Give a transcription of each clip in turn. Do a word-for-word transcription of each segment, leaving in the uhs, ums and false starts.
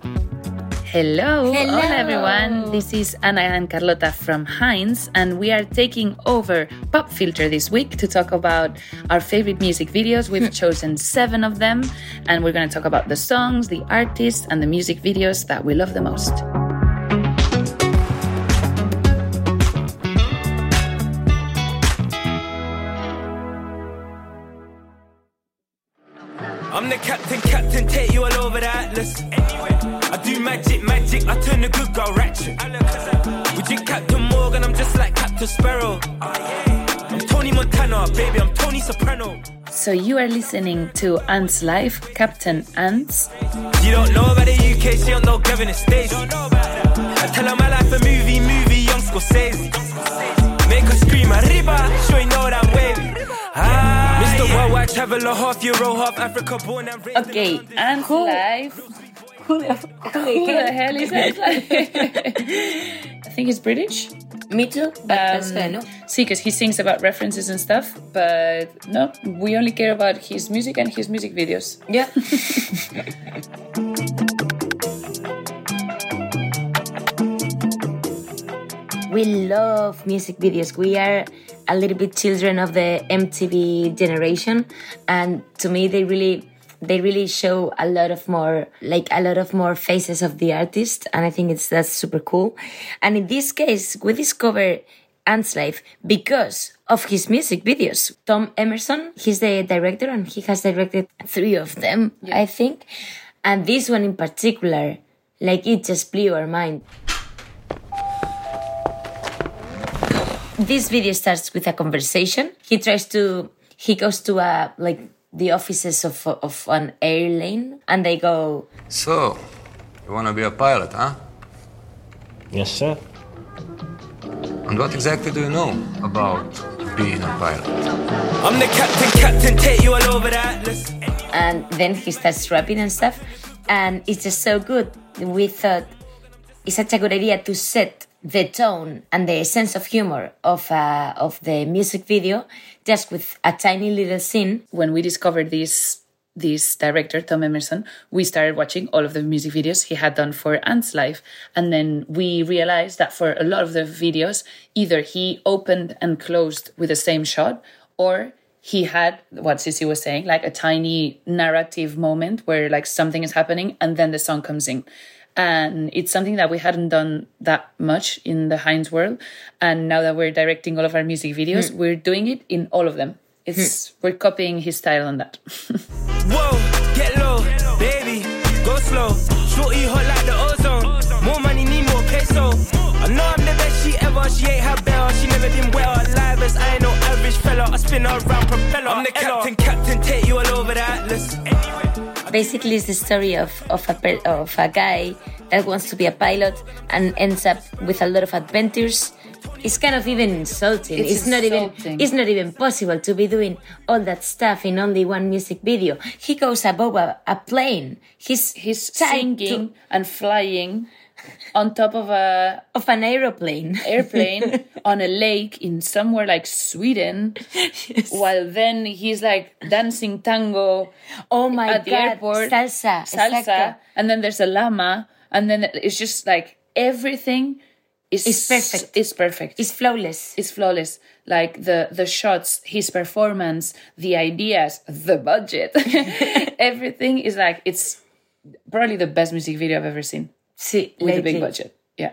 Hello. Hello. Hola everyone. This is Ana and Carlota from Heinz, and we are taking over Pop Filter this week to talk about our favorite music videos. We've chosen seven of them, and we're going to talk about the songs, the artists, and the music videos that we love the most. I'm the captain, captain, take you all over the Atlas. Anyway, I do magic, magic, I turn the good girl ratchet. Would you Captain Morgan, I'm just like Captain Sparrow. I'm Tony Montana, baby, I'm Tony Soprano. So you are listening to Ants Live, Captain Ants. You don't know about the U K, she don't know Gavin and Stacey. I tell her my life a movie, movie, young Scorsese. Make her scream, arriba, sure you know that wavy. Ah, Mister Worldwide Traveler, half Euro, half Africa, born and raised. Okay, Ants Live. Who the, who Who the hell is Ants Live? I think he's British. Me too, but Um, that's fair, no? See, because he sings about references and stuff, but no, we only care about his music and his music videos. Yeah. We love music videos. We are a little bit children of the M T V generation, and to me, they really, they really show a lot of more, like a lot of more faces of the artist, and I think it's that's super cool. And in this case, we discover Ants Live because of his music videos. Tom Emerson, he's the director, and he has directed three of them, yeah. I think. And this one in particular, like it just blew our mind. This video starts with a conversation. He tries to, he goes to a, like, the offices of of an airline, and they go, So, you want to be a pilot, huh? Yes, sir. And what exactly do you know about being a pilot? I'm the captain, captain, take you all over the Atlas. And then he starts rapping and stuff, and it's just so good. We thought it's such a good idea to set the tone and the sense of humor of uh, of the music video just with a tiny little scene. When we discovered this this director, Tom Emerson, we started watching all of the music videos he had done for Ants Live, and then we realized that for a lot of the videos, either he opened and closed with the same shot, or he had, what Sissy was saying, like a tiny narrative moment where like something is happening and then the song comes in. And it's something that we hadn't done that much in the Heinz world. And now that we're directing all of our music videos, mm. we're doing it in all of them. It's mm. We're copying his style on that. Whoa, get low, baby, go slow. Shorty hot like the ozone. More money, need more peso. I know I'm the best she ever. She ain't had better. She never been wetter. Live as I ain't no average fella. I spin her around propeller. I'm the captain, captain, take you all over the Atlas. Basically, it's the story of of a of a guy that wants to be a pilot and ends up with a lot of adventures. It's kind of even insulting. It's, it's not insulting. even it's not even possible to be doing all that stuff in only one music video. He goes above a, a plane. He's he's singing to... and flying on top of a of an aeroplane airplane on a lake in somewhere like Sweden, yes. While then he's like dancing tango. Oh my at the god! airport, salsa, salsa, exacto. And then there's a llama, and then it's just like everything is it's perfect. It's perfect. It's flawless. It's flawless. Like the the shots, his performance, the ideas, the budget, everything is like it's probably the best music video I've ever seen. Sí, with lately. a big budget, yeah.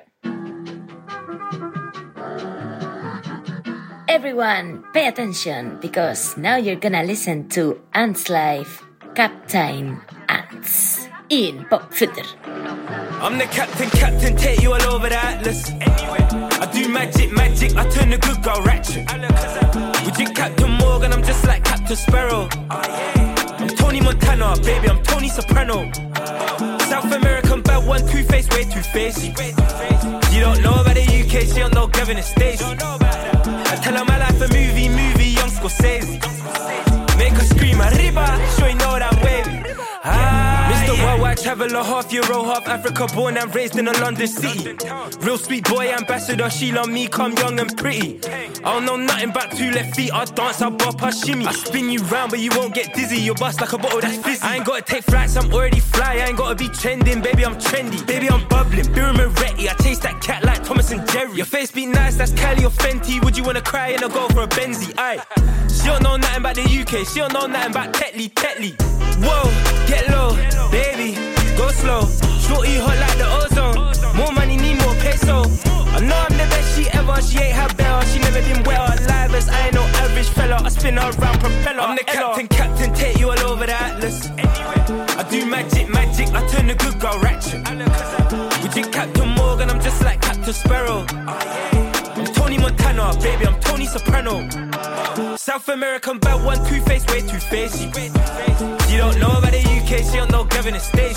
Everyone, pay attention, because now you're gonna listen to Ants Live, Captain Ants, in Pop Filter. I'm the captain, captain, take you all over the Atlas. Anyway, I do magic, magic, I turn the good girl ratchet. Would you Captain Morgan, I'm just like Captain Sparrow. I'm Tony Montana, baby, I'm Tony Soprano. South American bad one, two-faced, way two-faced. You don't know about the U K, she don't know Gavin and Stacey. I tell her my life a movie, movie, young Scorsese. Make her scream, arriba, sure you know that wavy. Ah, Mister Worldwide worldwide traveler, half Euro, half Africa, born and raised in a London city. Real sweet boy ambassador, she love me, come young and pretty. I don't know nothing about two left feet, I dance, I bop, I shimmy. I spin you round, but you won't get dizzy, you bust like a bottle that's fizzy. I ain't gotta take flights, I'm already fly, I ain't gotta be trending, baby, I'm trendy. Baby, I'm bubbling, Bill Moretti, I chase that cat like Thomas and Jerry. Your face be nice, that's Cali or Fenty, would you wanna cry and I'll go for a Benzie, aye. She don't know nothing about the U K, she don't know nothing about Tetley, Tetley. Whoa, get low, baby, go slow. Shorty hot like the ozone, more money, need more peso. I know I'm the best she ever, she ain't her bell, she never been wetter. Live as I ain't no average fella, I spin her around propeller. I'm the captain, captain, take you all over the Atlas. I do magic, magic, I turn the good girl ratchet. We drink Captain Morgan, I'm just like Captain Sparrow. I'm Tony Montana, baby, I'm Tony Soprano. South American bad one, two-face, way two-face. She don't know about the U K, she don't know Gavin and Stacey.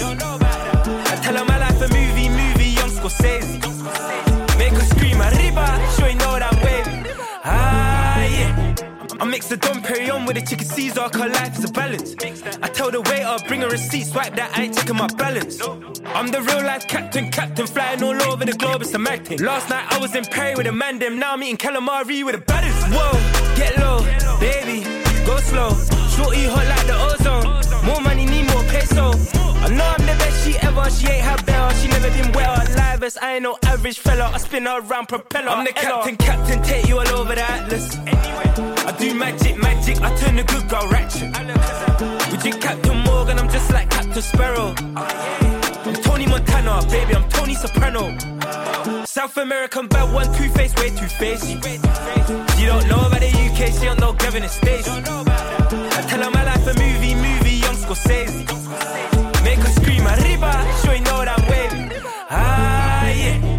I tell her my life a movie, movie, young Scorsese. Make her scream, arriba, sure you know that wavy. Ah, yeah. I mix the Dom Perignon with a chicken Caesar, cause life is a balance. I tell the waiter, bring a receipt, swipe that, I ain't checking my balance. I'm the real life captain, captain, flying all over the globe, it's a mag thing. Last night I was in Perry with a man, them, now I'm eating calamari with a baddest. Whoa, get low, baby, go slow. Shorty hot like the ozone, more money, need more peso. I know I'm the best she ever, she ain't her bell, she never been wetter. Live as I ain't no average fella, I spin her around propeller. I'm the captain, captain, take you all over the Atlas. I do magic, magic, I turn the good girl ratchet. We drink Captain Morgan, I'm just like Captain Sparrow. I'm Tony Montana, baby, I'm Tony Soprano. South American bad one, two-face, way two-face. You don't know about the U K, she don't know Gavin and Stacey. I tell her my life a movie, movie, young Scorsese. Make her scream, arriba, sure you know that wavy. Ah, yeah.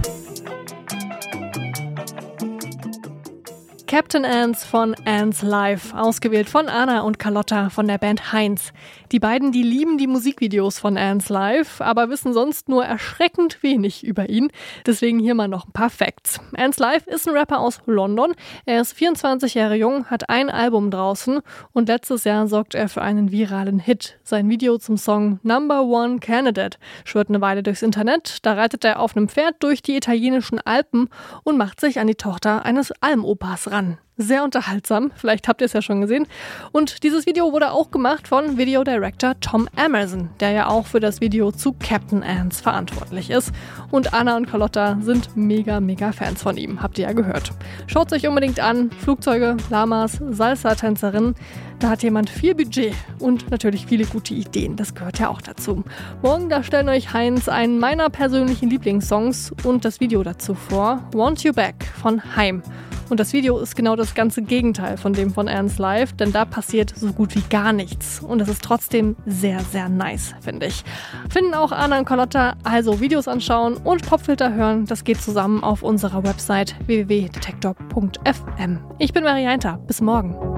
Captain Ants von Ants Live, ausgewählt von Anna und Carlotta von der Band Heinz. Die beiden, die lieben die Musikvideos von Ants Live, aber wissen sonst nur erschreckend wenig über ihn. Deswegen hier mal noch ein paar Facts. Ants Live ist ein Rapper aus London. Er ist vierundzwanzig Jahre jung, hat ein Album draußen und letztes Jahr sorgt er für einen viralen Hit. Sein Video zum Song Number One Candidate schwirrt eine Weile durchs Internet. Da reitet er auf einem Pferd durch die italienischen Alpen und macht sich an die Tochter eines Almopas ran. Sehr unterhaltsam, vielleicht habt ihr es ja schon gesehen. Und dieses Video wurde auch gemacht von Video-Director Tom Emerson, der ja auch für das Video zu Captain Ants verantwortlich ist. Und Anna und Carlotta sind mega, mega Fans von ihm, habt ihr ja gehört. Schaut es euch unbedingt an. Flugzeuge, Lamas, Salsa-Tänzerinnen. Da hat jemand viel Budget und natürlich viele gute Ideen. Das gehört ja auch dazu. Morgen, da stellen euch Heinz einen meiner persönlichen Lieblingssongs und das Video dazu vor. Want You Back von Haim. Und das Video ist genau das ganze Gegenteil von dem von Ants Live, denn da passiert so gut wie gar nichts. Und es ist trotzdem sehr, sehr nice, finde ich. Finden auch Anna und Carlotta, also Videos anschauen und Popfilter hören. Das geht zusammen auf unserer Website w w w punkt detektor punkt f m. Ich bin Marianta. Bis morgen.